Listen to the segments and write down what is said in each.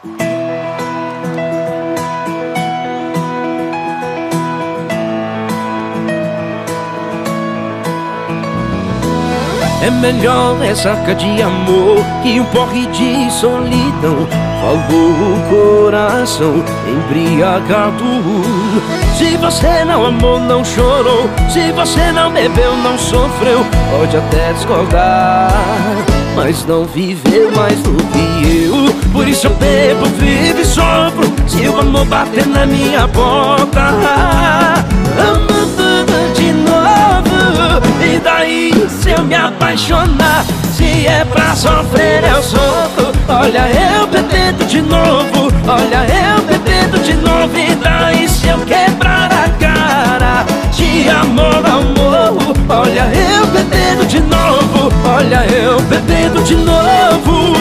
É melhor ressaca de amor que um porre de solidão. Falou o coração embriagado. Se você não amou, não chorou. Se você não bebeu, não sofreu. Pode até discordar, mas não viveu mais do que eu. Por isso eu bebo, vivo e sofro. Se o amor bater na minha porta, amo tudo de novo. E daí se eu me apaixonar? Se é pra sofrer eu sofro. Olha eu bebendo de novo. Olha eu bebendo de novo. E daí se eu quebrar a cara? De amor ao morro. Olha eu bebendo de novo. Olha eu bebendo de novo.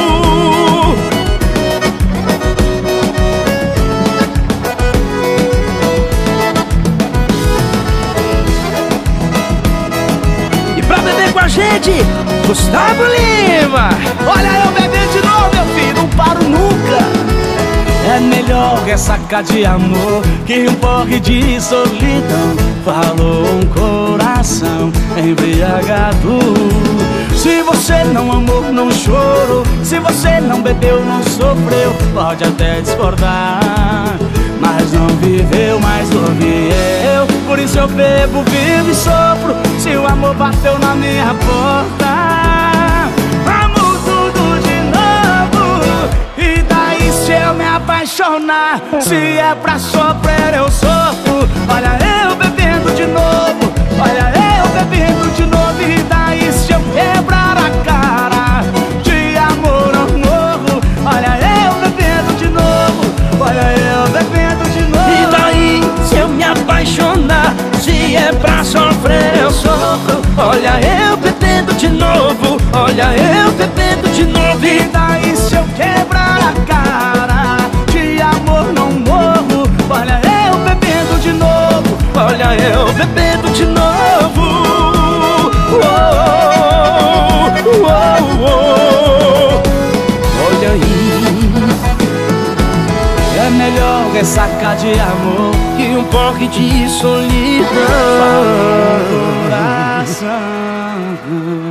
A gente, Gustavo Lima. Olha eu beber de novo, meu filho, não paro nunca. É melhor ressaca de amor que um porre de solidão. Falou um coração embriagado. Se você não amou, não chorou. Se você não bebeu, não sofreu. Pode até discordar, mas não viveu mais do que eu. Por isso eu bebo, vivo e sofro. Se o amor bateu na minha porta, amo tudo de novo. E daí se eu me apaixonar? Se é pra sofrer eu sofro. Olha eu bebendo de novo. Olha eu bebendo de novo. E daí se eu quebrar a cara? De amor ao morro. Olha eu bebendo de novo. Olha eu bebendo de novo. E daí se eu me apaixonar? Se é pra sofrer eu sofro. Olha eu bebendo de novo. Olha eu bebendo de novo. E daí se eu quebrar a cara? De amor não morro. Olha eu bebendo de novo. Olha eu bebendo de novo. Olha aí. É melhor ressaca de amor que um porre de solidão. coração.